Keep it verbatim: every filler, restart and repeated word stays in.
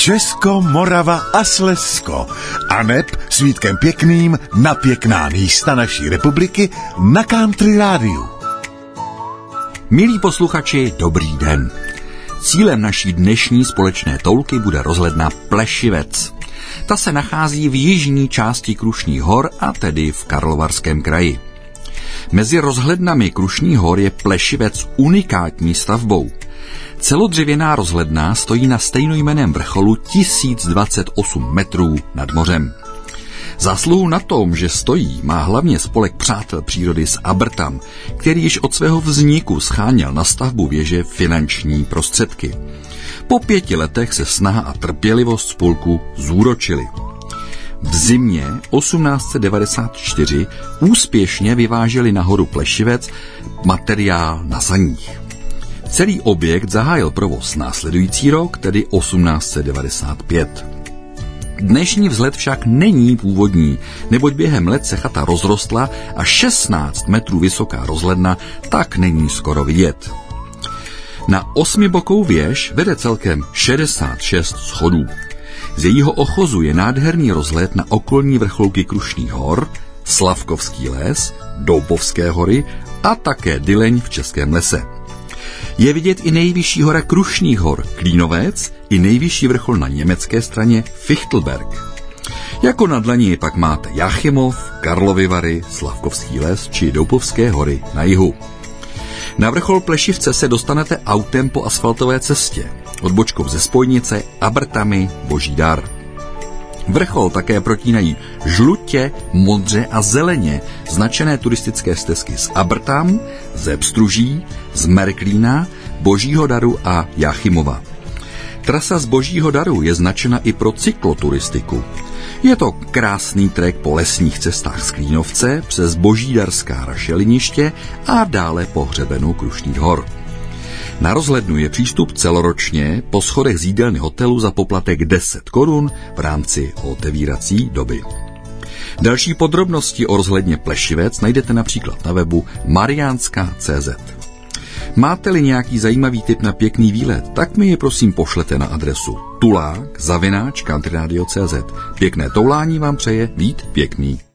Česko, Morava a Slezsko. A neb s Vítkem Pěkným na pěkná místa naší republiky na Country Rádiu. Milí posluchači, dobrý den. Cílem naší dnešní společné toulky bude rozhledna Plešivec. Ta se nachází v jižní části Krušných hor, a tedy v Karlovarském kraji. Mezi rozhlednami Krušných hor je Plešivec unikátní stavbou. Celodřevěná rozhledna stojí na stejnojmenném vrcholu tisíc dvacet osm metrů nad mořem. Zásluhu na tom, že stojí, má hlavně spolek Přátel přírody z Abrtam, který již od svého vzniku scháněl na stavbu věže finanční prostředky. Po pěti letech se snaha a trpělivost spolku zúročily. V zimě osmnáct set devadesát čtyři úspěšně vyváželi na horu Plešivec materiál na saních. Celý objekt zahájil provoz následující rok, tedy osmnáct set devadesát pět. Dnešní vzhled však není původní, neboť během let se chata rozrostla a šestnáct metrů vysoká rozhledna tak není skoro vidět. Na osmibokou věž vede celkem šedesát šest schodů. Z jejího ochozu je nádherný rozhled na okolní vrcholky Krušných hor, Slavkovský les, Doubovské hory a také Dyleň v Českém lese. Je vidět i nejvyšší hora Krušných hor, Klínovec, i nejvyšší vrchol na německé straně Fichtelberg. Jako na dlani pak máte Jáchymov, Karlovy Vary, Slavkovský les či Doubovské hory na jihu. Na vrchol Plešivce se dostanete autem po asfaltové cestě, odbočkou ze spojnice Abrtami Boží dar. Vrchol také protínají žlutě, modře a zeleně značené turistické stezky z Abrtam, ze Pstruží, z Merklína, Božího daru a Jáchymova. Trasa z Božího daru je značena i pro cykloturistiku. Je to krásný trek po lesních cestách z Klínovce přes Božídarská rašeliniště a dále po hřebenu Krušných hor. Na rozhlednu je přístup celoročně po schodech z jídelny hotelu za poplatek deset korun v rámci otevírací doby. Další podrobnosti o rozhledně Plešivec najdete například na webu mariánska tečka cé zet. Máte-li nějaký zajímavý tip na pěkný výlet, tak mi je prosím pošlete na adresu tulák zavináč countryradio tečka cé zet. Pěkné toulání vám přeje Vít Pěkný.